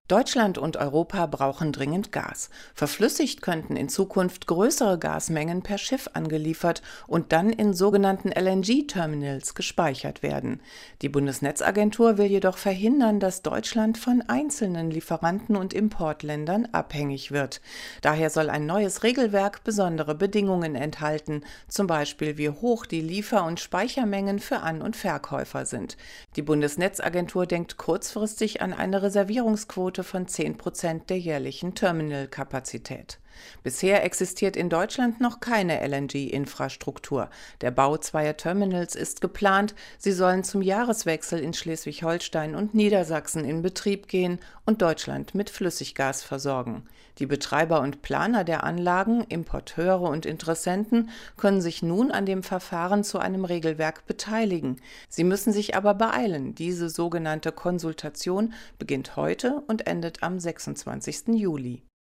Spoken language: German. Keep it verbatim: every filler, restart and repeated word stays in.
Deutschland und Europa brauchen dringend Gas. Verflüssigt könnten in Zukunft größere Gasmengen per Schiff angeliefert und dann in sogenannten L N G-Terminals gespeichert werden. Die Bundesnetzagentur will jedoch verhindern, dass Deutschland von einzelnen Lieferanten und Importländern abhängig wird. Daher soll ein neues Regelwerk besondere Bedingungen enthalten, zum Beispiel wie hoch die Liefer- und Speichermengen für An- und Verkäufer sind. Die Bundesnetzagentur denkt kurzfristig an eine Reservierungsquote von zehn Prozent der jährlichen Terminalkapazität. Bisher existiert in Deutschland noch keine L N G-Infrastruktur. Der Bau zweier Terminals ist geplant. Sie sollen zum Jahreswechsel in Schleswig-Holstein und Niedersachsen in Betrieb gehen und Deutschland mit Flüssiggas versorgen. Die Betreiber und Planer der Anlagen, Importeure und Interessenten können sich nun an dem Verfahren zu einem Regelwerk beteiligen. Sie müssen sich aber beeilen. Diese sogenannte Konsultation beginnt heute und endet am sechsundzwanzigsten Juli.